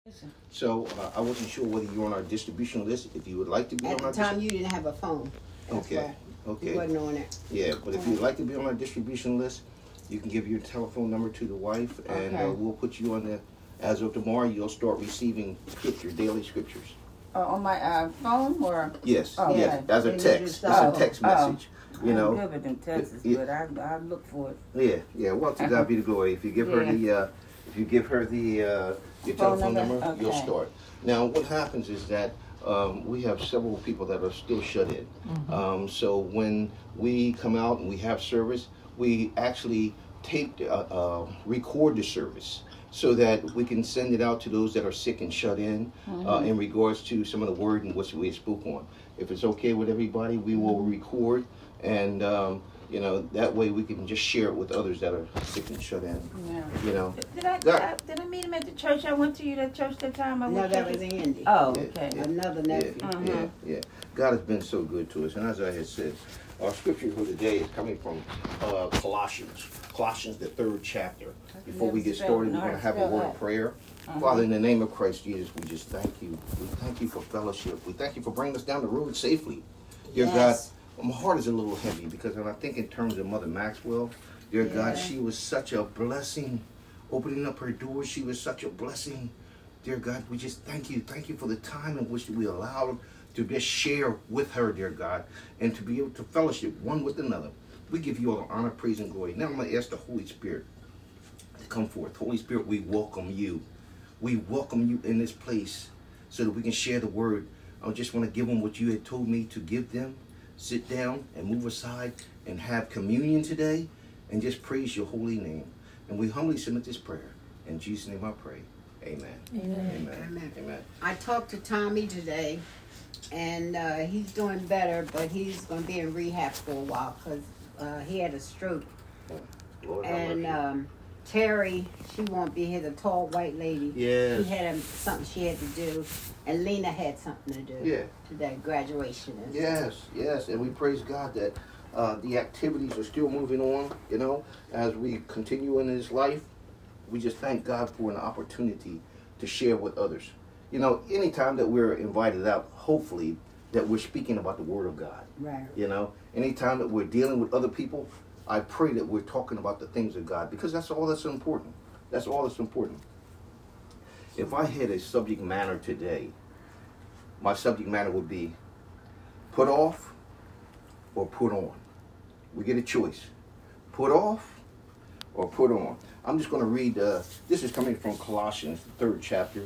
So I wasn't sure whether you're on our distribution list. If you would like to be At on our the time, you didn't have a phone. That's Okay. why Okay. you wasn't on it. Yeah, but if you'd like to be on our distribution list, you can give your telephone number to the wife, and Okay. we'll put you on the. As of tomorrow, you'll start receiving your daily scriptures. On my phone or? Yes, Oh, yes, okay. as a And you text. just- It's a text message. You I'm know. good with them texts, Yeah. but I look for it. Yeah, yeah. Well, to God be the glory. If you give her Yeah. your Phone telephone number? number, you'll Okay. start. Now, what happens is that we have several people that are still shut in. So when we come out and we have service, we actually record the service so that we can send it out to those that are sick and shut in regards to some of the word and what we spoke on. If it's okay with everybody, we will record, and that way we can just share it with others that are sick and shut in. Yeah. You know. Did I meet him at the church I went to? That church that time I No, went that to? was Andy. Oh, Yeah, okay. yeah. Another nephew. Yeah. God has been so good to us, and as I had said, our scripture for today is coming from Colossians, the 3rd chapter. Before we get started, we're going to have a word of prayer. Father, in the name of Christ Jesus, we just thank you. We thank you for fellowship. We thank you for bringing us down the road safely. Dear Yes. God, my heart is a little heavy because when I think in terms of Mother Maxwell, dear God, she was such a blessing. Opening up her doors, she was such a blessing. Dear God, we just thank you. Thank you for the time in which we allowed to just share with her, dear God, and to be able to fellowship one with another. We give you all the honor, praise, and glory. Now I'm going to ask the Holy Spirit to come forth. Holy Spirit, we welcome you. We welcome you in this place so that we can share the word. I just want to give them what you had told me to give them. Sit down and move aside and have communion today and just praise your holy name. And we humbly submit this prayer. In Jesus' name I pray. Amen. Amen. Amen. Amen. I talked to Tommy today, and he's doing better, but he's going to be in rehab for a while because he had a stroke. Lord have And mercy. Terry, she won't be here, the tall white lady. Yes. She had something she had to do, and Lena had something to do. Yeah. Today, graduation. And Yes, and we praise God that the activities are still moving on, as we continue in this life. We just thank God for an opportunity to share with others. Anytime that we're invited out, hopefully that we're speaking about the Word of God. Right. Anytime that we're dealing with other people, I pray that we're talking about the things of God because that's all that's important. That's all that's important. If I had a subject matter today, my subject matter would be put off or put on. We get a choice. Put off or put on. I'm just going to read, this is coming from Colossians, the 3rd chapter,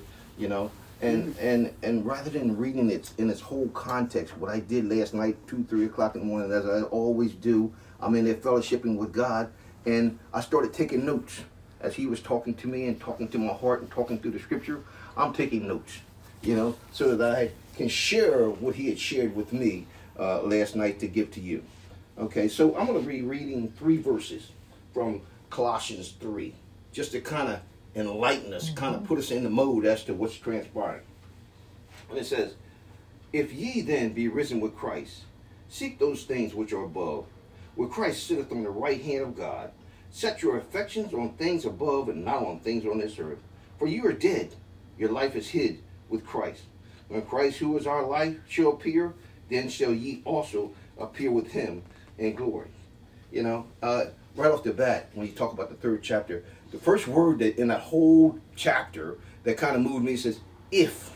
and rather than reading it in its whole context, what I did last night, 2, 3 o'clock in the morning, as I always do, I'm in there fellowshipping with God, and I started taking notes. As he was talking to me and talking to my heart and talking through the scripture, I'm taking notes, so that I can share what he had shared with me last night to give to you. Okay, so I'm going to be reading 3 verses from Colossians 3, just to kind of enlighten us, kind of put us in the mode as to what's transpiring. And it says, if ye then be risen with Christ, seek those things which are above, where Christ sitteth on the right hand of God. Set your affections on things above and not on things on this earth. For you are dead, your life is hid with Christ. When Christ, who is our life, shall appear, then shall ye also appear with him in glory. Right off the bat, when you talk about the 3rd chapter, the first word that in that whole chapter that kind of moved me says, if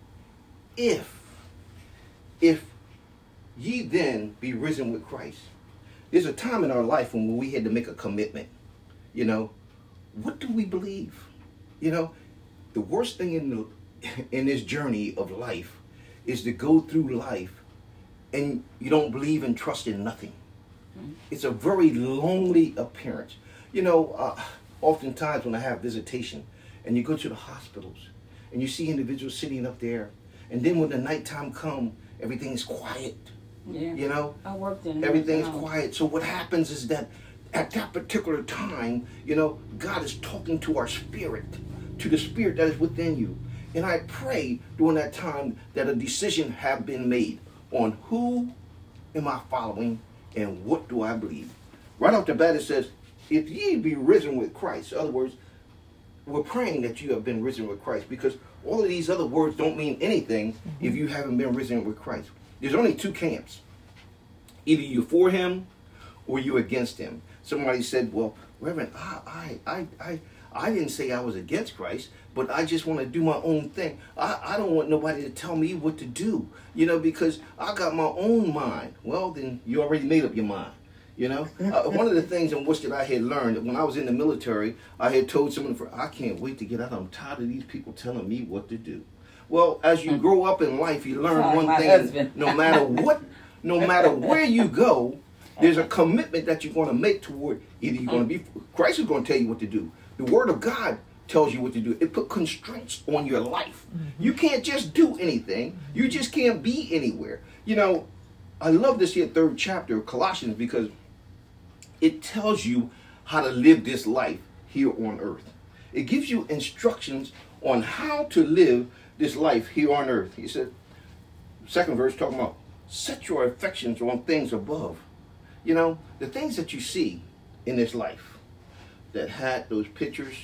ye then be risen with Christ. There's a time in our life when we had to make a commitment. What do we believe? The worst thing in this journey of life is to go through life and you don't believe and trust in nothing. It's a very lonely appearance. Oftentimes when I have visitation and you go to the hospitals and you see individuals sitting up there, and then when the nighttime comes, everything is quiet. Yeah. I worked in everything is quiet. So what happens is that at that particular time, God is talking to our spirit, to the spirit that is within you. And I pray during that time that a decision have been made on who am I following and what do I believe. Right off the bat it says, if ye be risen with Christ. In other words, we're praying that you have been risen with Christ because All of these other words don't mean anything if you haven't been risen with Christ. There's only two camps. Either you're for him or you're against him. Somebody said, well, Reverend, I didn't say I was against Christ, but I just want to do my own thing. I don't want nobody to tell me what to do, because I got my own mind. Well, then you already made up your mind. One of the things in which that I had learned when I was in the military, I had told someone, I can't wait to get out. I'm tired of these people telling me what to do. Well, as you grow up in life, you learn one thing. No matter where you go, there's a commitment that you're going to make toward either you're going to be. Christ is going to tell you what to do. The Word of God tells you what to do. It put constraints on your life. You can't just do anything. You just can't be anywhere. I love this here third chapter of Colossians because it tells you how to live this life here on earth. It gives you instructions on how to live this life here on earth. He said, second verse talking about set your affections on things above. The things that you see in this life, that hat, those pictures,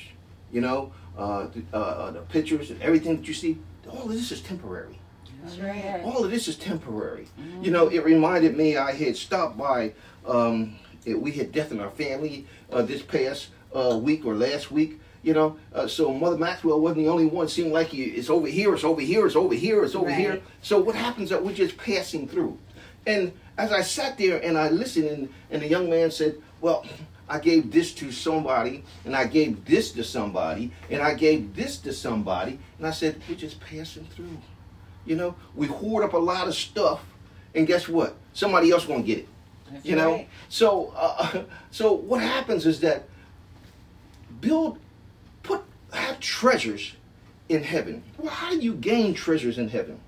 the pictures and everything that you see, all of this is temporary. That's right. All of this is temporary. It reminded me, I had stopped by, we had death in our family this past week or last week, so Mother Maxwell wasn't the only one. It seemed like it's over here, it's over here, it's over here, it's over here. So what happens is that we're just passing through. And as I sat there and I listened, and the young man said, well, I gave this to somebody, and I gave this to somebody, and I gave this to somebody, and I said, we're just passing through. We hoard up a lot of stuff, and guess what? Somebody else gonna get it. That's right. So what happens is that have treasures in heaven. Well, how do you gain treasures in heaven?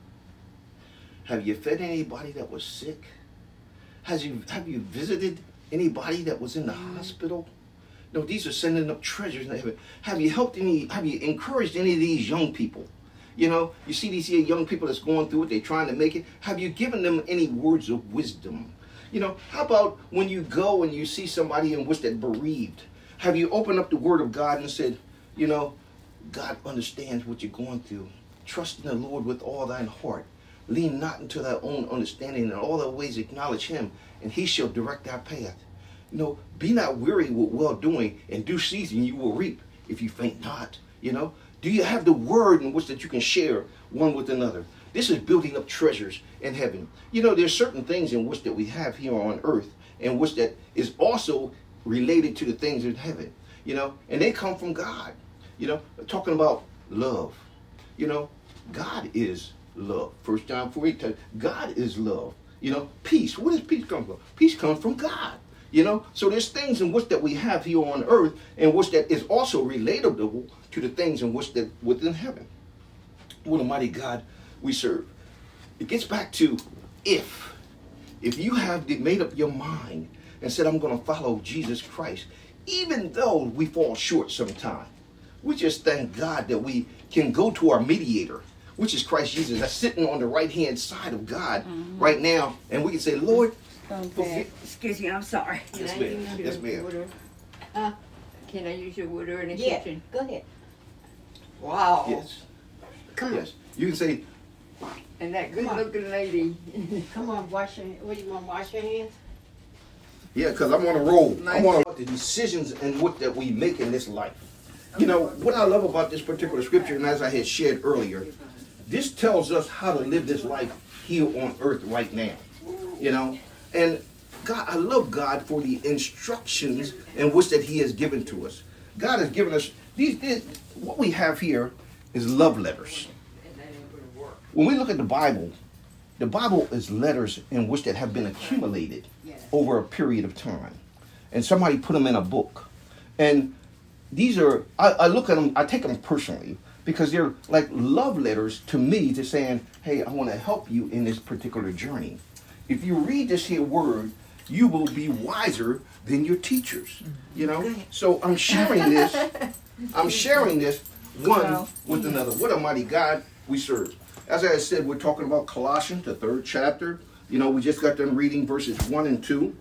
Have you fed anybody that was sick? Have you visited anybody that was in the hospital? No, these are sending up treasures in heaven. Have you encouraged any of these young people? You see these here young people that's going through it, they're trying to make it. Have you given them any words of wisdom? How about when you go and you see somebody in which they're bereaved? Have you opened up the Word of God and said, God understands what you're going through. Trust in the Lord with all thine heart. Lean not into thy own understanding. In all thy ways acknowledge him, and he shall direct thy path. Be not weary with well-doing. In due season you will reap if you faint not. Do you have the word in which that you can share one with another? This is building up treasures in heaven. There's certain things in which that we have here on earth, and which that is also related to the things in heaven. And they come from God. Talking about love. God is love. 1 John 4:8, God is love. Peace. Where does peace come from? Peace comes from God. So there's things in which that we have here on earth, and which that is also relatable to the things in which that within heaven. What a mighty God we serve. It gets back to if you have made up your mind and said, I'm going to follow Jesus Christ, even though we fall short sometime, we just thank God that we can go to our mediator, which is Christ Jesus, that's sitting on the right-hand side of God right now, and we can say, Lord, excuse me, I'm sorry. Yes, ma'am. Yes, ma'am. Can I use your water in the Yeah, kitchen? go ahead. Wow. Yes. Come on. Yes. You can say, And that good-looking lady. Come on, wash your. What do you want? Wash your hands. yeah, because I'm on a roll. Nice. I want the decisions and what that we make in this life. What I love about this particular scripture, and as I had shared earlier, this tells us how to live this life here on earth right now. And God, I love God for the instructions in which that he has given to us. God has given us what we have here is love letters. When we look at the Bible is letters in which that have been accumulated over a period of time. And somebody put them in a book. And these are, I look at them, I take them personally, because they're like love letters to me to saying, hey, I want to help you in this particular journey. If you read this here word, you will be wiser than your teachers. So I'm sharing this. One with another. What a mighty God we serve. As I said, we're talking about Colossians, the 3rd chapter. We just got done reading verses 1 and 2.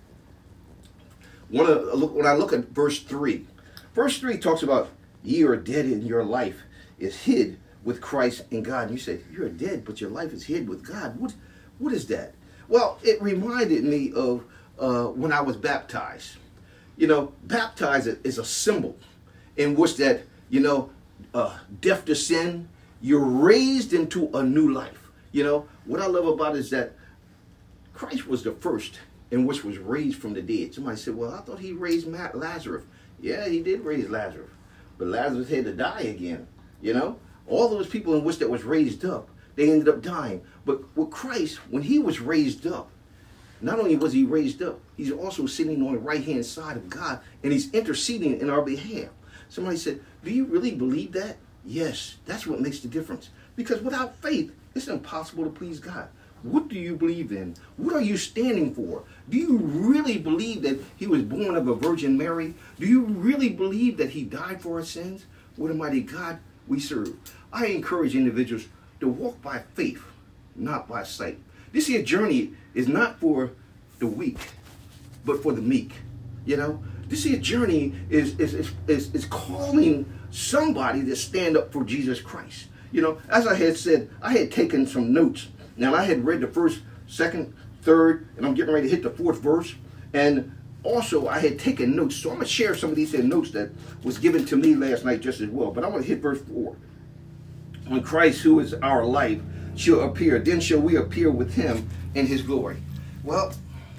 When I look at verse 3, verse 3 talks about ye are dead in your life is hid with Christ and God. And you say, you're dead, but your life is hid with God. What is that? Well, it reminded me of when I was baptized. You know, baptized is a symbol in which that, you know, death to sin, you're raised into a new life. You know, what I love about it is that Christ was the first in which was raised from the dead. Somebody said, well, I thought he raised Lazarus. Yeah, he did raise Lazarus. But Lazarus had to die again. You know, all those people in which that was raised up, they ended up dying. But with Christ, when he was raised up, not only was he raised up, he's also sitting on the right-hand side of God, and he's interceding in our behalf. Somebody said, do you really believe that? Yes, that's what makes the difference. Because without faith, it's impossible to please God. What do you believe in? What are you standing for? Do you really believe that he was born of a Virgin Mary? Do you really believe that he died for our sins? What a mighty God we serve. I encourage individuals to walk by faith, not by sight. This here journey is not for the weak, but for the meek. You know, this here journey is calling somebody to stand up for Jesus Christ. You know, as I had said, I had taken some notes. Now, I had read the first, second, third, and I'm getting ready to hit the fourth verse. And also, I had taken notes. So I'm going to share some of these notes that was given to me last night just as well. But I'm going to hit verse 4. When Christ, who is our life, shall appear, then shall we appear with him in his glory. Well,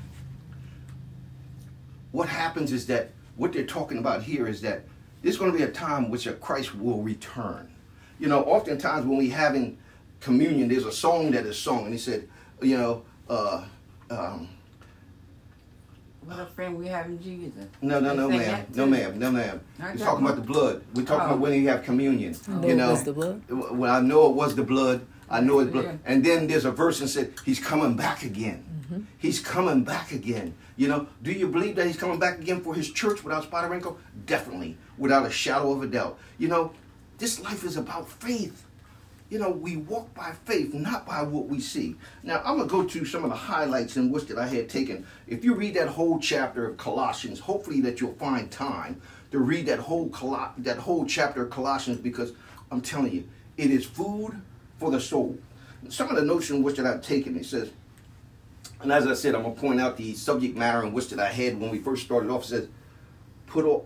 what happens is that what they're talking about here is that there's going to be a time which Christ will return. You know, oftentimes when we having communion, there's a song that is sung, and he said, you know, what a friend we have in Jesus. No, ma'am. We're talking about the blood. We're talking about when you have communion. You know, was the blood? Well, I know it was the blood. I know it's blood. And then there's a verse that said, he's coming back again. Mm-hmm. He's coming back again. You know, do you believe that he's coming back again for his church without spot or wrinkle? Definitely, without a shadow of a doubt. You know, this life is about faith. You know, we walk by faith, not by what we see. Now, I'm going to go to some of the highlights in which that I had taken. If you read that whole chapter of Colossians, hopefully that you'll find time to read that whole chapter of Colossians, because I'm telling you, it is food for the soul. Some of the notes in which that I've taken, it says, and as I said, I'm going to point out the subject matter in which that I had when we first started off. It says, put off,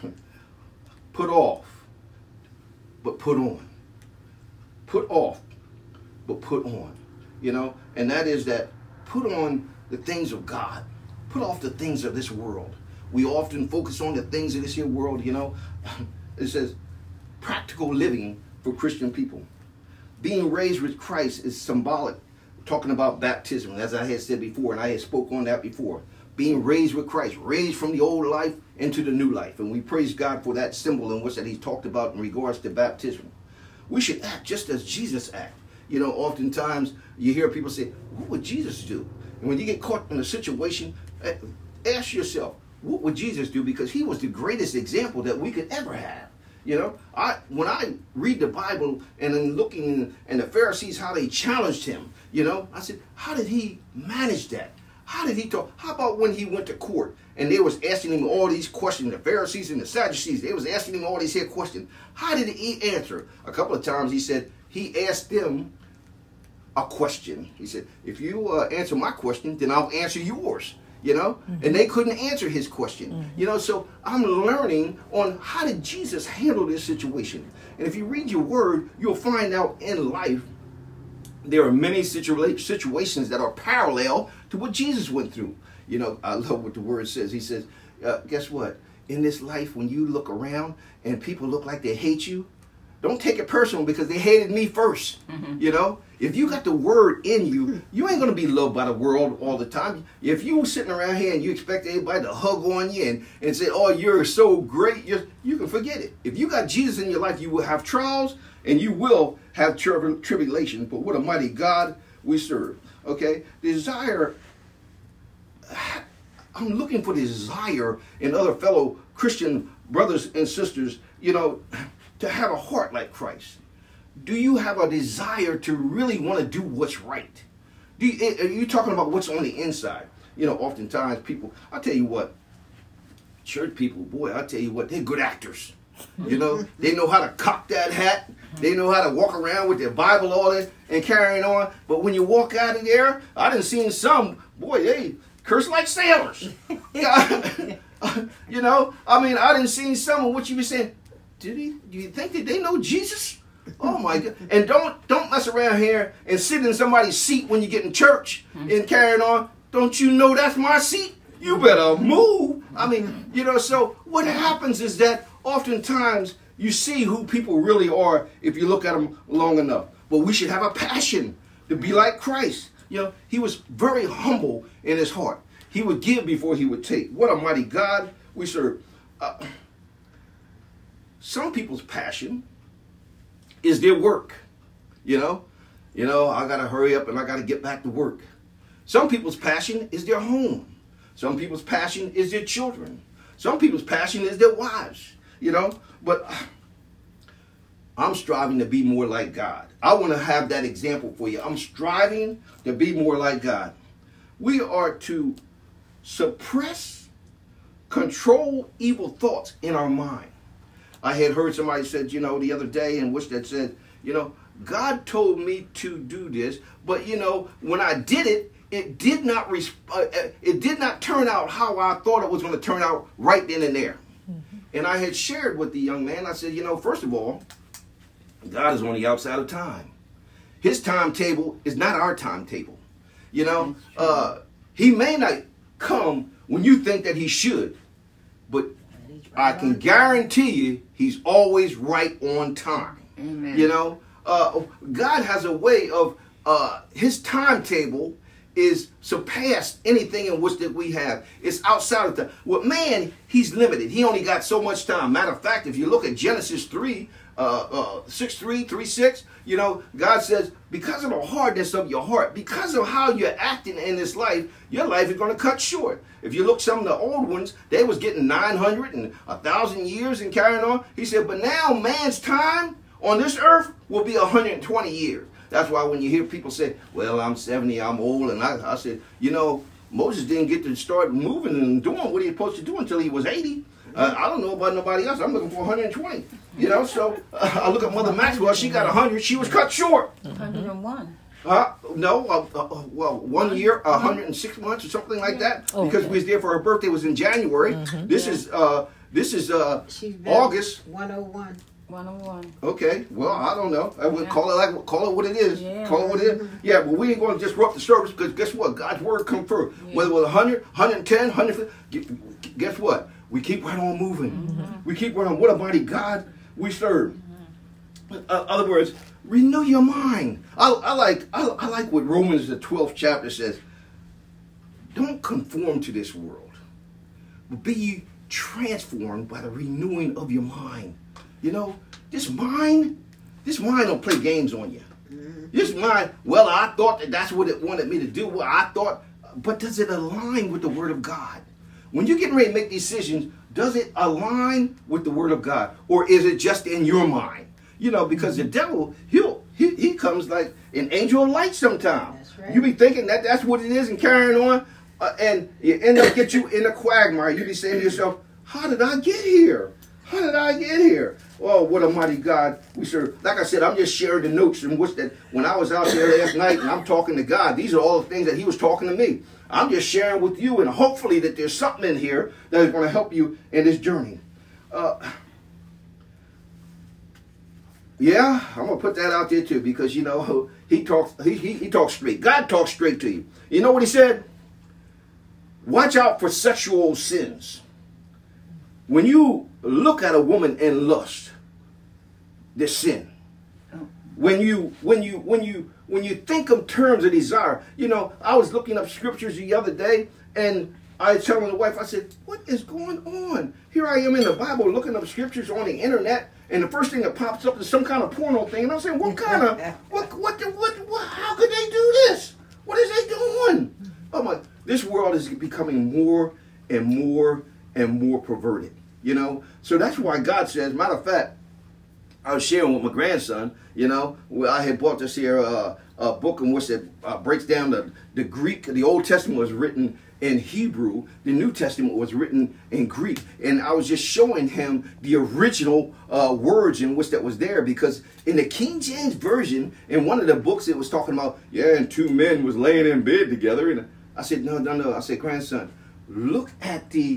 but put on. Put off, but put on. You know, and that is that put on the things of God. Put off the things of this world. We often focus on the things of this here world, you know. It says practical living for Christian people. Being raised with Christ is symbolic, talking about baptism, as I had said before, and I had spoke on that before. Being raised with Christ, raised from the old life into the new life. And we praise God for that symbol in which that he talked about in regards to baptism. We should act just as Jesus acted. You know, oftentimes you hear people say, what would Jesus do? And when you get caught in a situation, ask yourself, what would Jesus do? Because he was the greatest example that we could ever have. You know, when I read the Bible and then looking and the Pharisees, how they challenged him, you know, I said, how did he manage that? How did he talk? How about when he went to court and they was asking him all these questions, the Pharisees and the Sadducees, they was asking him all these here questions. How did he answer? A couple of times he said, he asked them a question. He said, if you answer my question, then I'll answer yours. You know, and they couldn't answer his question. You know, so I'm learning on how did Jesus handle this situation. And if you read your word, you'll find out in life, there are many situations that are parallel to what Jesus went through. You know, I love what the word says. He says, guess what? In this life, when you look around and people look like they hate you, don't take it personal because they hated me first. You know, if you got the word in you, you ain't going to be loved by the world all the time. If you sitting around here and you expect everybody to hug on you and say, oh, you're so great, you can forget it. If you got Jesus in your life, you will have trials and you will have tribulation. But what a mighty God we serve. Okay, desire. I'm looking for desire in other fellow Christian brothers and sisters, you know, to have a heart like Christ. Do you have a desire to really want to do what's right? Are you talking about what's on the inside? You know, oftentimes people, I'll tell you what, church people, boy, I'll tell you what, they're good actors. You know, they know how to cock that hat. They know how to walk around with their Bible all that and carrying on. But when you walk out of there, I done seen some, boy, they curse like sailors. You know, I mean, I done seen some of what you were saying. Do you think that they know Jesus? Oh my God. And don't mess around here and sit in somebody's seat when you get in church and carrying on. Don't you know that's my seat? You better move. I mean, you know, so what happens is that oftentimes you see who people really are if you look at them long enough. But we should have a passion to be like Christ. You know, he was very humble in his heart. He would give before he would take. What a mighty God we serve. Some people's passion is their work. You know, I got to hurry up and I got to get back to work. Some people's passion is their home. Some people's passion is their children. Some people's passion is their wives. You know, but I'm striving to be more like God. I want to have that example for you. I'm striving to be more like God. We are to suppress, control evil thoughts in our mind. I had heard somebody said, you know, the other day, in which that said, you know, God told me to do this, but you know, when I did it, it did not turn out how I thought it was going to turn out right then and there. And I had shared with the young man, I said, you know, first of all, God is on the outside of time. His timetable is not our timetable. You know, he may not come when you think that he should, but I can guarantee you he's always right on time. Amen. You know, God has a way of his timetable is surpassed anything in which that we have. It's outside of time. With man, he's limited. He only got so much time. Matter of fact, if you look at Genesis 6:3, you know, God says, because of the hardness of your heart, because of how you're acting in this life, your life is going to cut short. If you look some of the old ones, they was getting 900 and 1,000 years and carrying on. He said, but now man's time on this earth will be 120 years. That's why when you hear people say, well, I'm 70, I'm old. And I said, you know, Moses didn't get to start moving and doing what he was supposed to do until he was 80. I don't know about nobody else. I'm looking for 120. You know, so I look at Mother Maxwell. She got 100. She was cut short. 101. No, well, 1 year, 106 months or something like that. Oh, because okay. we was there for her birthday. It was in January. This is August. 101. 101. Okay, well, I don't know. I would Yeah. call it what it is. Yeah. Call it what it is. Yeah, but we ain't going to disrupt the service because guess what? God's word come first. Yeah. Whether it was 100, 110, 150, guess what? We keep right on moving. We keep right on. What a mighty God we serve. Other words, renew your mind. I like what Romans the 12th chapter says. Don't conform to this world, but be ye transformed by the renewing of your mind. You know, this mind don't play games on you. This mind, well, I thought that's what it wanted me to do. Well, I thought, but does it align with the Word of God? When you're getting ready to make decisions, does it align with the Word of God? Or is it just in your mind? You know, because the devil, he comes like an angel of light sometimes. That's right. You be thinking that's what it is and carrying on, and you end up get you in a quagmire. You be saying to yourself, how did I get here? How did I get here? Oh, what a mighty God we serve. Like I said, I'm just sharing the notes in which that when I was out there last night and I'm talking to God, these are all the things that he was talking to me. I'm just sharing with you, and hopefully that there's something in here that is going to help you in this journey. Yeah, I'm going to put that out there too, because, you know, he talks straight. God talks straight to you. You know what he said? Watch out for sexual sins. When you look at a woman in lust, there's sin. When you think of terms of desire, you know, I was looking up scriptures the other day, and I was telling the wife, I said, what is going on? Here I am in the Bible looking up scriptures on the internet, and the first thing that pops up is some kind of porno thing, and I'm saying, what kind of, how could they do this? What is they doing? Oh my, this world is becoming more and more and more perverted, you know? So that's why God says, matter of fact, I was sharing with my grandson, where I had bought this here book in which it breaks down the Greek. The Old Testament was written in Hebrew. The New Testament was written in Greek. And I was just showing him the original words in which that was there, because in the King James Version, in one of the books, it was talking about, and two men was laying in bed together. And I said, no. I said, grandson, look at the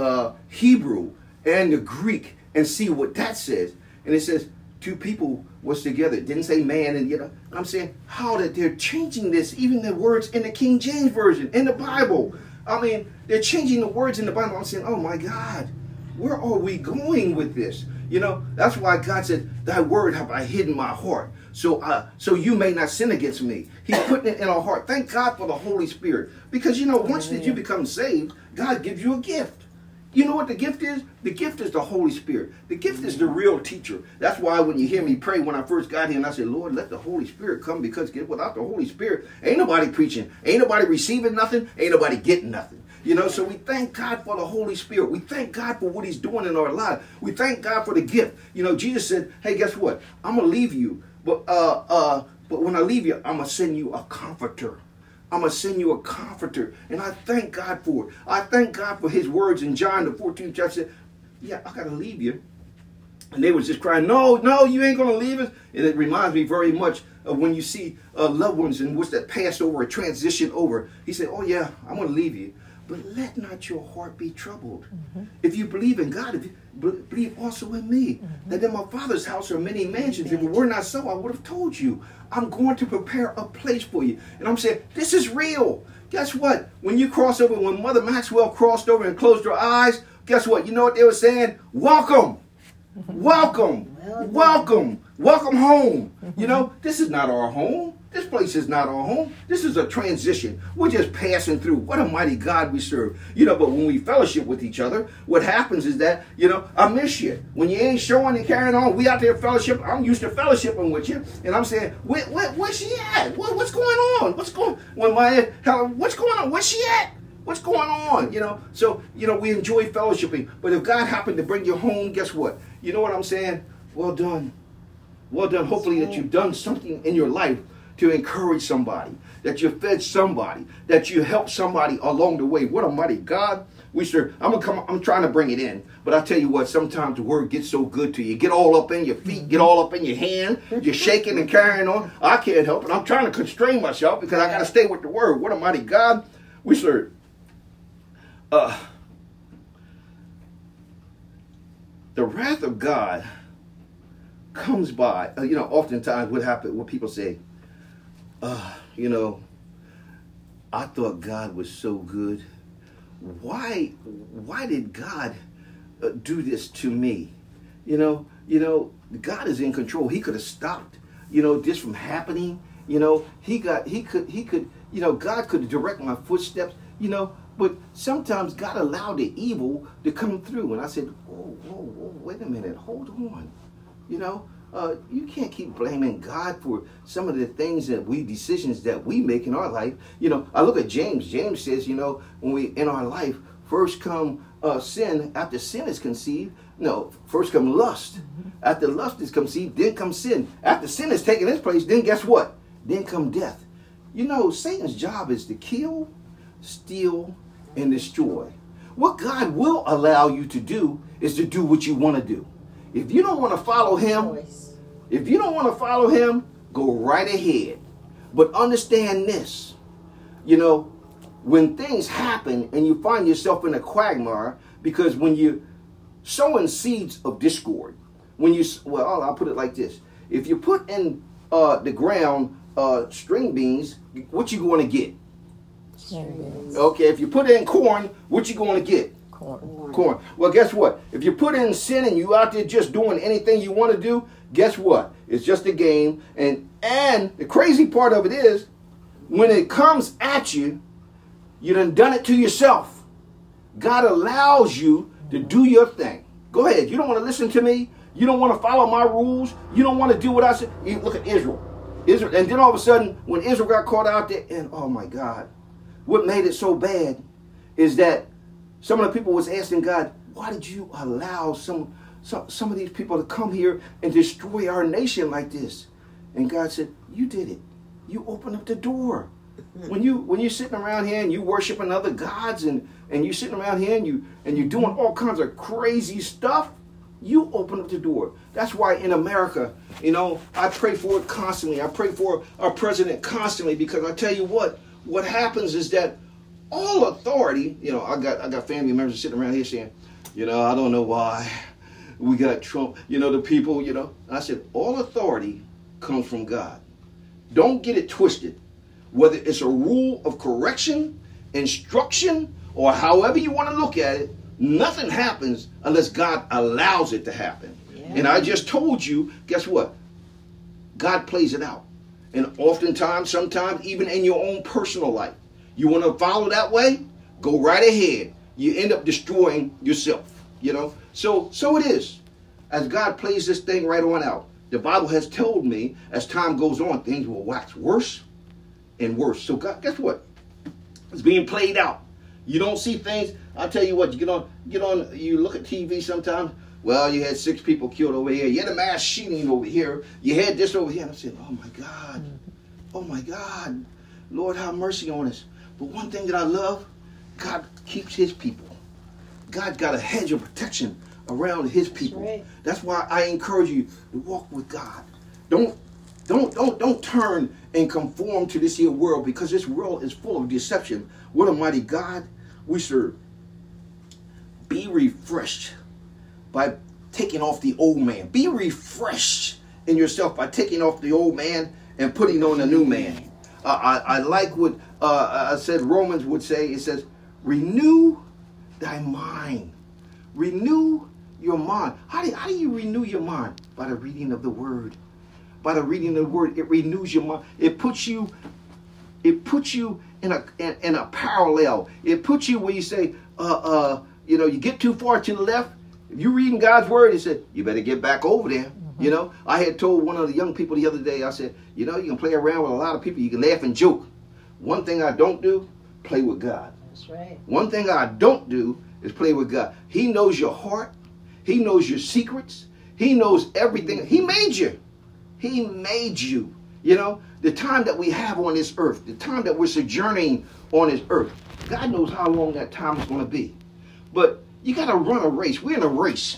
Hebrew and the Greek and see what that says. And it says two people was together. It didn't say man. And I'm saying how that they're changing this, even the words in the King James Version, in the Bible. I mean, they're changing the words in the Bible. I'm saying, oh my God, where are we going with this? That's why God said, thy word have I hid in my heart, so you may not sin against me. He's putting it in our heart. Thank God for the Holy Spirit. Because, once that you become saved, God gives you a gift. You know what the gift is? The gift is the Holy Spirit. The gift is the real teacher. That's why when you hear me pray when I first got here, and I said, Lord, let the Holy Spirit come, because without the Holy Spirit, ain't nobody preaching. Ain't nobody receiving nothing. Ain't nobody getting nothing. So we thank God for the Holy Spirit. We thank God for what he's doing in our life. We thank God for the gift. Jesus said, hey, guess what? I'm going to leave you. But when I leave you, I'm going to send you a comforter. I'm going to send you a comforter. And I thank God for it. I thank God for his words in John, the 14th chapter. Said, I got to leave you. And they was just crying, no, you ain't going to leave us. And it reminds me very much of when you see loved ones in which that pass over or transition over. He said, oh, yeah, I'm going to leave you. But let not your heart be troubled. Mm-hmm. If you believe in God, if you believe also in me, that in my Father's house are many mansions. If it were not so, I would have told you. I'm going to prepare a place for you. And I'm saying, this is real. Guess what? When you cross over, when Mother Maxwell crossed over and closed her eyes, guess what? You know what they were saying? Welcome. Welcome. Welcome. Welcome home. This is not our home. This place is not our home. This is a transition. We're just passing through. What a mighty God we serve. But when we fellowship with each other, what happens is that, I miss you. When you ain't showing and carrying on, we out there fellowship. I'm used to fellowshipping with you. And I'm saying, where's she at? What's going on? What's going on? Where's she at? What's going on? So, we enjoy fellowshipping. But if God happened to bring you home, guess what? You know what I'm saying? Well done. Well done. Hopefully that you've done something in your life to encourage somebody, that you fed somebody, that you helped somebody along the way. What a mighty God we serve. I'm trying to bring it in, but I tell you what, sometimes the word gets so good to you. Get all up in your feet, get all up in your hand, you're shaking and carrying on. I can't help it. I'm trying to constrain myself because I got to stay with the word. What a mighty God we serve. The wrath of God comes by, oftentimes what people say, I thought God was so good. Why did God do this to me? God is in control. He could have stopped, this from happening. God could direct my footsteps, but sometimes God allowed the evil to come through. And I said, whoa, wait a minute, hold on. You can't keep blaming God for some of the decisions that we make in our life. I look at James. James says, when we in our life, first come sin. After sin is conceived, first come lust. After lust is conceived, then comes sin. After sin has taken its place, then guess what? Then come death. Satan's job is to kill, steal, and destroy. What God will allow you to do is to do what you want to do. If you don't want to follow him, go right ahead. But understand this, when things happen and you find yourself in a quagmire, because when you're sowing seeds of discord, I'll put it like this. If you put in the ground string beans, what you going to get? Okay, if you put in corn, what you going to get? Corn. Well, guess what? If you put in sin and you out there just doing anything you want to do, guess what? It's just a game. And the crazy part of it is, when it comes at you, you done it to yourself. God allows you to do your thing. Go ahead. You don't want to listen to me. You don't want to follow my rules. You don't want to do what I said. You look at Israel. And then all of a sudden, when Israel got caught out there, and oh my God, what made it so bad is that some of the people was asking God, why did you allow some some of these people to come here and destroy our nation like this. And God said, you did it. You opened up the door. When you're sitting around here and you worshiping other gods and you're sitting around here and you're doing all kinds of crazy stuff, you open up the door. That's why in America, I pray for it constantly. I pray for our president constantly, because I tell you what happens is that all authority, I got family members sitting around here saying, I don't know why we got Trump, the people, And I said, all authority comes from God. Don't get it twisted. Whether it's a rule of correction, instruction, or however you want to look at it, nothing happens unless God allows it to happen. Yeah. And I just told you, guess what? God plays it out. And oftentimes, sometimes, even in your own personal life, you want to follow that way? Go right ahead. You end up destroying yourself, So it is. As God plays this thing right on out, the Bible has told me, as time goes on, things will wax worse and worse. So God, guess what? It's being played out. You don't see things. I'll tell you what, you you look at TV sometimes. Well, you had 6 people killed over here. You had a mass shooting over here. You had this over here. And I'm saying, oh my God. Lord, have mercy on us. But one thing that I love, God keeps his people. God got a hedge of protection around his people. That's right. That's why I encourage you to walk with God. Don't turn and conform to this here world, because this world is full of deception. What a mighty God we serve. Be refreshed by taking off the old man. Be refreshed in yourself by taking off the old man and putting on a new man. I like what I said Romans would say. It says, renew thy mind. Renew your mind. How do you renew your mind? By the reading of the word. By the reading of the word, it renews your mind. It puts you in a parallel. It puts you where you say, you get too far to the left. If you're reading God's word, it said, you better get back over there. Mm-hmm. I had told one of the young people the other day, I said, you can play around with a lot of people. You can laugh and joke. One thing I don't do, play with God. That's right. One thing I don't do is play with God. He knows your heart. He knows your secrets. He knows everything. He made you. He made you. The time that we have on this earth, the time that we're sojourning on this earth, God knows how long that time is going to be. But you got to run a race. We're in a race,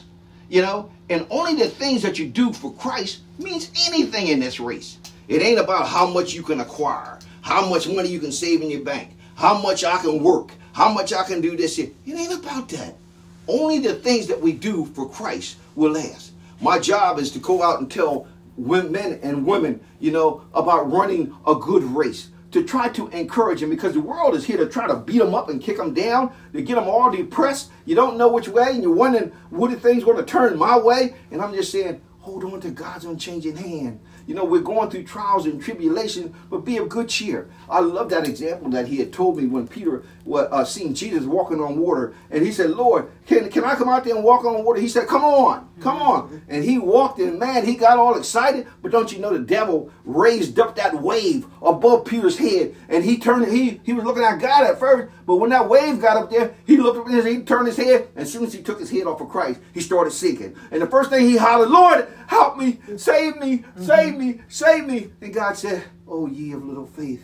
and only the things that you do for Christ means anything in this race. It ain't about how much you can acquire, how much money you can save in your bank, how much I can work, how much I can do this here. It ain't about that. Only the things that we do for Christ will last. My job is to go out and tell men and women, about running a good race, to try to encourage them, because the world is here to try to beat them up and kick them down, to get them all depressed. You don't know which way, and you're wondering, what are things going to turn my way? And I'm just saying, hold on to God's unchanging hand. We're going through trials and tribulation, but be of good cheer. I love that example that he had told me when Peter seen Jesus walking on water. And he said, Lord, can I come out there and walk on water? He said, come on. And he walked, and man, he got all excited. But don't you know, the devil raised up that wave above Peter's head. And he was looking at God at first. But when that wave got up there, he looked up and he turned his head. And as soon as he took his head off of Christ, he started sinking. And the first thing he hollered, Lord, help me, save me, save me, save me. And God said, oh, ye of little faith.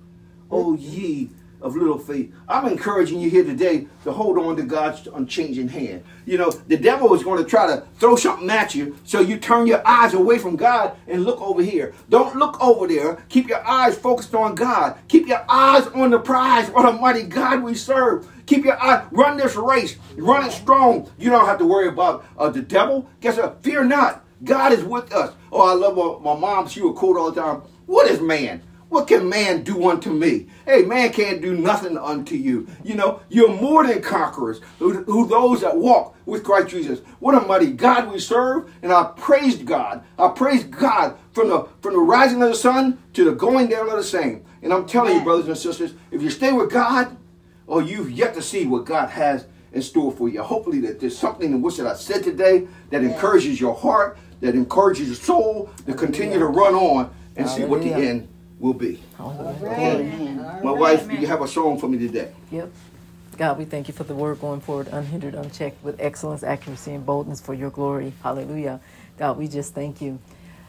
Oh, ye of little faith. I'm encouraging you here today to hold on to God's unchanging hand. The devil is going to try to throw something at you, so you turn your eyes away from God and look over here. Don't look over there. Keep your eyes focused on God. Keep your eyes on the prize. What a mighty God we serve. Keep your eyes. Run this race. Run it strong. You don't have to worry about the devil. Guess what? Fear not. God is with us. Oh, I love my mom. She would quote all the time, what is man? What can man do unto me? Hey, man can't do nothing unto you. You're more than conquerors, who those that walk with Christ Jesus. What a mighty God we serve. And I praised God. I praised God from the rising of the sun to the going down of the same. And I'm telling you, brothers and sisters, if you stay with God, you've yet to see what God has in store for you. Hopefully that there's something in which that I said today that encourages your heart, that encourages your soul to continue to run on and see what the end will be. All right. My wife, you have a song for me today. Yep. God, we thank you for the word going forward, unhindered, unchecked, with excellence, accuracy, and boldness for your glory. Hallelujah. God, we just thank you.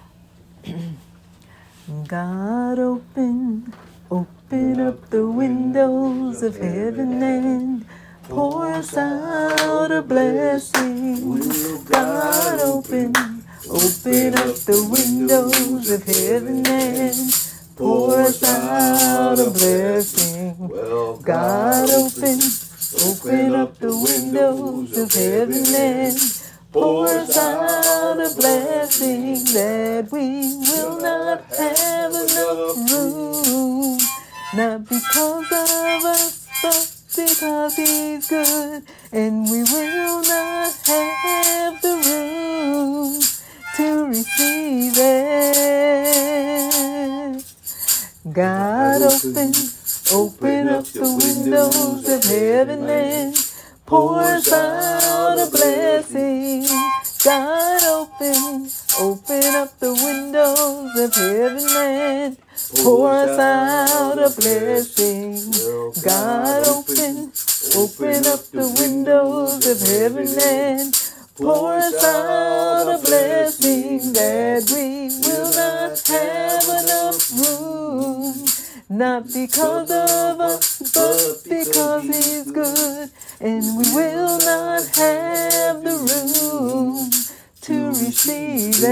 God, open up the windows of heaven and pour us out a blessing. God, open up the windows of heaven and pour us out a blessing. God, open up the windows of heaven and pour us out a blessing that we will not have enough room. Not because of us, but because he's good. And we will not have the room to receive it. God, open up the windows of heaven and pour us out a blessing. God, open up the windows of heaven and pour us out a blessing. God, open up the windows of heaven and pour us out a blessing that we will not have enough room. Not because of us, but because he's good. And we will not have the room to receive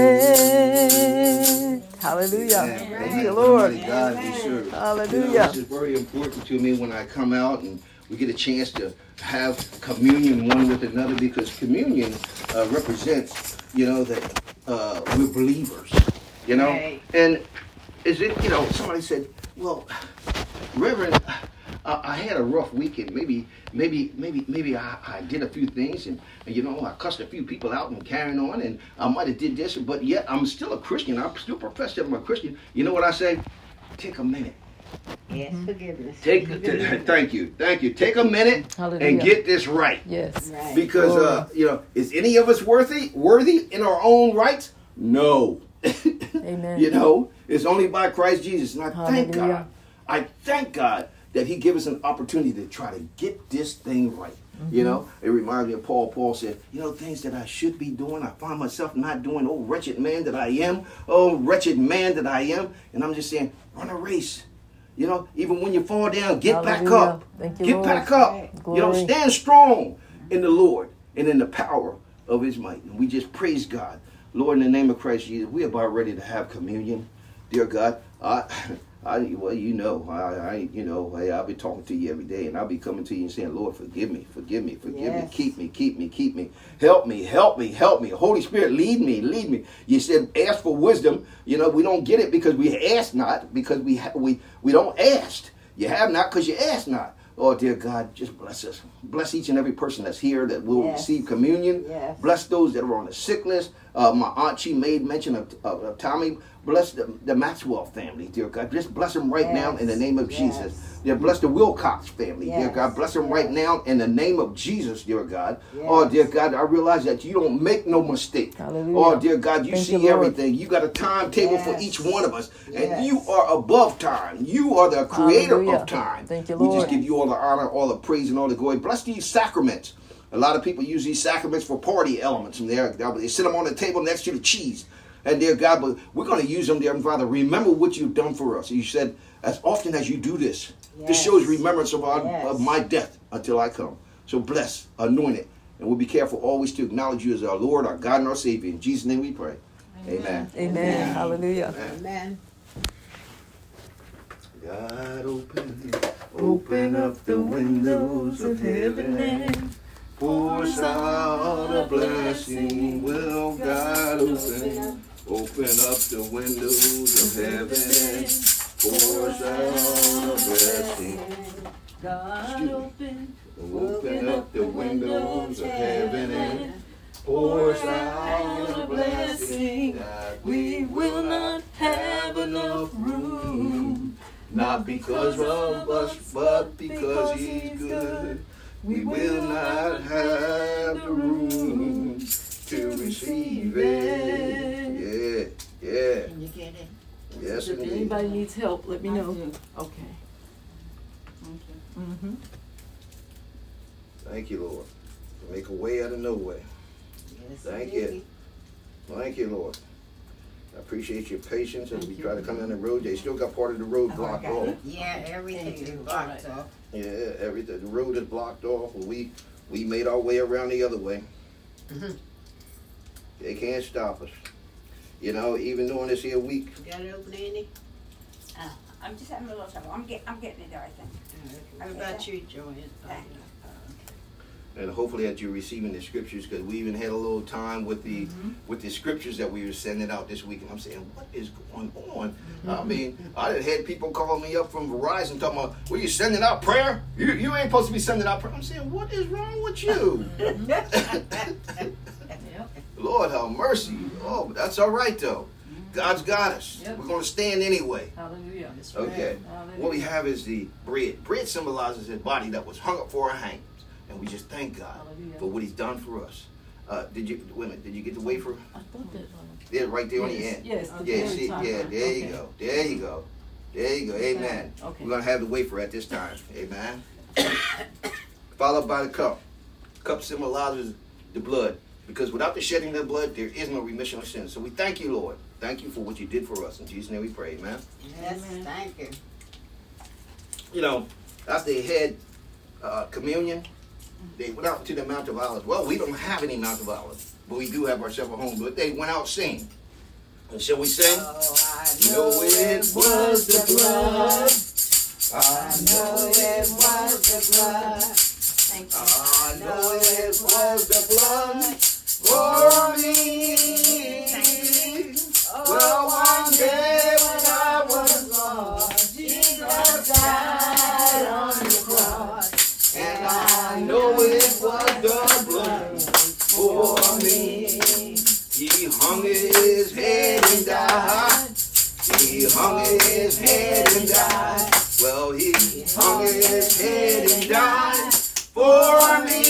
it. Hallelujah. Thank you, Lord. God we serve. Hallelujah. This is very important to me when I come out and we get a chance to have communion one with another, because communion represents, that we're believers, Right. And is it, somebody said, well, Reverend, I had a rough weekend. Maybe I did a few things and I cussed a few people out and carrying on, and I might have did this, but yet I'm still a Christian. I still profess that I'm a Christian. You know what I say? Take a minute. Yes, forgiveness. Thank you. Take a minute. Hallelujah. And get this right. Yes. Right. Because is any of us worthy in our own rights? No. Amen. It's only by Christ Jesus. And I thank God. Hallelujah. I thank God that he gave us an opportunity to try to get this thing right. It reminds me of Paul. Paul said, things that I should be doing, I find myself not doing. Oh, wretched man that I am. Oh, wretched man that I am. And I'm just saying, run a race. Even when you fall down, get back up. Thank you, get Lord. back up. Glory. Stand strong in the Lord and in the power of his might. And we just praise God. Lord, in the name of Christ Jesus, we are about ready to have communion. Dear God, I'll be talking to you every day, and I'll be coming to you and saying, Lord, forgive me, Yes. keep me, help me. Holy Spirit, lead me. You said ask for wisdom. We don't get it because we ask not, because we don't ask. You have not because you ask not. Oh, dear God, just bless us. Bless each and every person that's here that will receive communion. Yes. Bless those that are on the sick list. My aunt, she made mention of Tommy. Bless the Maxwell family, dear God. Just bless them right now in the name of Jesus. Dear, bless the Wilcox family, dear God. Bless them right now in the name of Jesus, dear God. Yes. Oh, dear God, I realize that you don't make no mistake. Hallelujah. Oh, dear God, you Thank see you, Lord. everything. You got a timetable for each one of us. And Yes. you are above time. You are the creator Hallelujah. of time. Thank you, We Lord. just give you all the honor, all the praise, and all the glory. Bless these sacraments. A lot of people use these sacraments for party elements. And they sit them on the table next to the cheese. And dear God, but we're going to use them, dear Father. Remember what you've done for us. You said, as often as you do this, this shows remembrance of my death until I come. So bless, anoint it, and we'll be careful always to acknowledge you as our Lord, our God, and our Savior. In Jesus' name we pray. Amen. Amen. Hallelujah. Amen. God, open up the windows of heaven and pour us out a blessing. Well, God, open up the windows of heaven and pour us out a blessing. God, Open up the windows of heaven and pour us out a blessing that we will not have enough room. Not because of us, but because he's good. We will not have the room to receive it. Yeah. Can you get it? Yes, If indeed. anybody needs help, let me know. do. Okay. Thank you. Mm-hmm. Thank you, Lord. Make a way out of no way. Yes, Thank indeed. you. Thank you, Lord. I appreciate your patience as we try to come down the road. They still got part of the road blocked off. Yeah, everything is blocked off. Yeah, everything. The road is blocked off. We made our way around the other way. Mhm. They can't stop us. You know, even during this here week. You got it open, Andy? I'm just having a little trouble. I'm getting it there, I think. What about you, Joanne? Thank you. And hopefully that you're receiving the scriptures, because we even had a little time with the scriptures that we were sending out this week, and I'm saying, what is going on? I mean, I done had people calling me up from Verizon talking about, well, you sending out prayer? You ain't supposed to be sending out prayer. I'm saying, what is wrong with you? Lord have mercy. Oh, but that's all right though. God's got us. We're going to stand anyway. Hallelujah. Okay. What we have is the bread. Bread symbolizes his body that was hung up for our hangings. And we just thank God for what he's done for us. Did you get the wafer? I thought that. Yeah, right there on the end. Yes. Yeah, see, yeah, there you go. There you go. There you go. Amen. Okay. We're going to have the wafer at this time. Amen. Followed by the cup. Cup symbolizes the blood. Because without the shedding of the blood, there is no remission of sins. So we thank you, Lord. Thank you for what you did for us. In Jesus' name we pray. Amen. Yes, thank you. You know, after they had communion, they went out to the Mount of Olives. Well, we don't have any Mount of Olives, but we do have ourselves a home. But they went out singing. And shall we sing? Oh, I know it was the blood. I know it was the blood. Thank you. I know it was the blood for me. Well, one day when I was lost, Jesus died on the cross. And I know it was the blood for me. He hung his head and died. He hung his head and died. Well, he hung his head and died for me.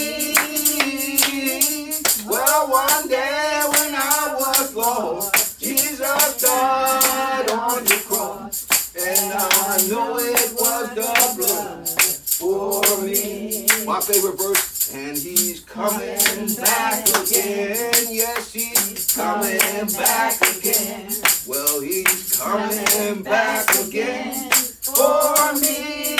Well, one day when I was lost, Jesus died on the cross. And I know it was the blood for me. My favorite verse. And he's coming back again. Yes, he's coming back again. Well, he's coming back again for me.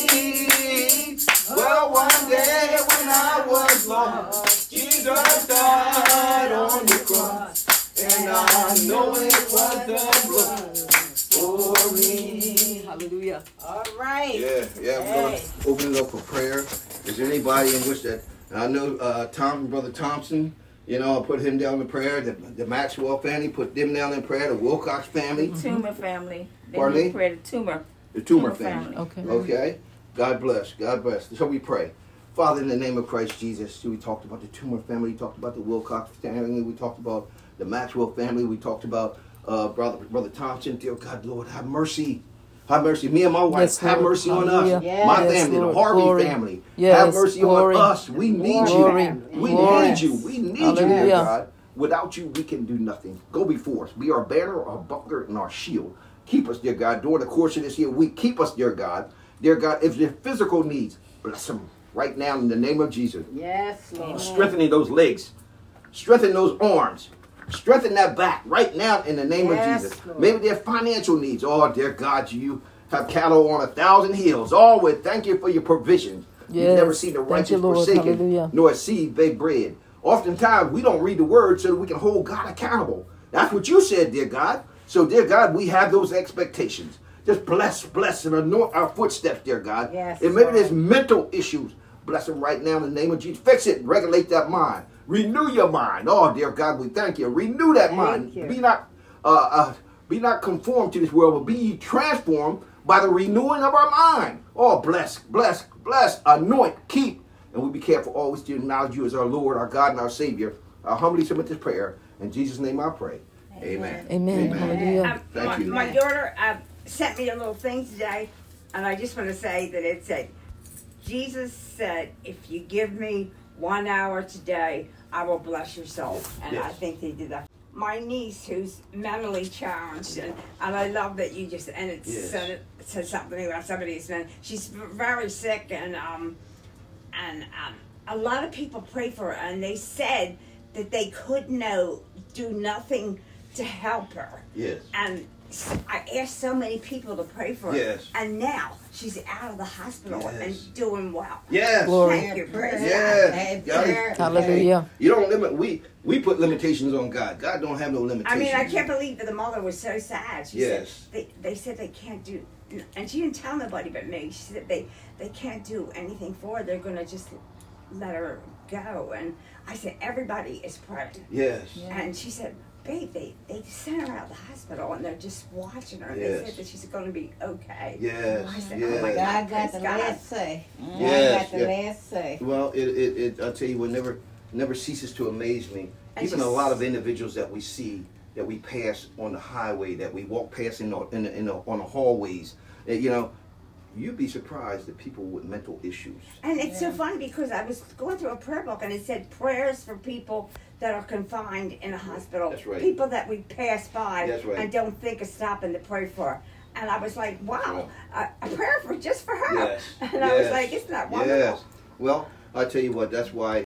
Well, one day when I was lost, Jesus died on the cross. And I know it was the blood for me. Hallelujah. All right. Yeah, we're going to open it up for prayer. Is there anybody in which that, I know Brother Thompson, you know, I put him down in prayer, the Maxwell family, put them down in prayer, the Wilcox family. The Toomer family. Pardon me? Prayer, the Toomer. The Toomer family. Okay. Okay? God bless. God bless. So we pray. Father, in the name of Christ Jesus, we talked about the Toomer family, we talked about the Wilcox family, we talked about the Maxwell family, we talked about Brother Thompson. Dear God, Lord, have mercy. Have mercy. Me and my wife, Yes, have Lord. mercy on Hallelujah. us. Yes, My family, Lord. the Harvey Glory. family. Yes, Have mercy glory. on us. We need Glory. you. We Yes. need you. We need you, Hallelujah. dear God. Without you, we can do nothing. Go before us. Be our banner, our buckler, and our shield. Keep us, dear God, during the course of this year week. Keep us, dear God. Dear God, if their physical needs, bless them right now in the name of Jesus. Yes, Lord. Strengthening those legs. Strengthen those arms. Strengthen that back right now in the name Yes, of Jesus. Lord. Maybe their financial needs. Oh, dear God, you have cattle on 1,000 hills. Oh, we thank you for your provisions. You've Yes. never seen the Thank righteous you, Lord. forsaken, Hallelujah. nor a seed bake bread. Oftentimes, we don't read the word so that we can hold God accountable. That's what you said, dear God. So, dear God, we have those expectations. Just bless, and anoint our footsteps, dear God. Yes, and maybe Lord. there's mental issues. Bless them right now in the name of Jesus. Fix it. Regulate that mind. Renew your mind. Oh, dear God, we thank you. Renew that mind. you. Be not conformed to this world, but be ye transformed by the renewing of our mind. Oh, bless, anoint, keep. And we be careful always to acknowledge you as our Lord, our God, and our Savior. I humbly submit this prayer. In Jesus' name I pray. Amen. Amen. Hallelujah. Thank you. My daughter sent me a little thing today, and I just want to say that it said, Jesus said, if you give me 1 hour today, I will bless your soul. And Yes. I think they did that. My niece, who's mentally challenged, and I love that you just, and Yes. said something about somebody's she's very sick, and a lot of people pray for her, and they said that they could do nothing to help her. Yes. And I asked so many people to pray for her. Yes. And now she's out of the hospital Yes. and doing well. Yes. Glory. Thank you, praise Yes. God. Hallelujah. You don't limit. We put limitations on God. God don't have no limitations. I mean, I can't believe that the mother was so sad. She Yes. said they said they can't do, and she didn't tell nobody but me. She said they can't do anything for her. They're going to just let her go. And I said, everybody is praying. Yes. Yeah. And she said, babe, they sent her out of the hospital and they're just watching her. Yes. They said that she's going to be okay. Yes. I said, Yes. oh my God, God got the praise God. last say. Yes, God got the yeah. last say. Well, it I'll tell you, it never ceases to amaze me. And Even a just- lot of individuals that we see, that we pass on the highway, that we walk past on the hallways, you know, you'd be surprised at people with mental issues. And it's so funny because I was going through a prayer book and it said prayers for people that are confined in a hospital. That's right. People that we pass by That's right. and don't think of stopping to pray for. And I was like, wow, a prayer for just for her. Yes. And I was like, isn't that wonderful? Yes. Well, I tell you what, that's why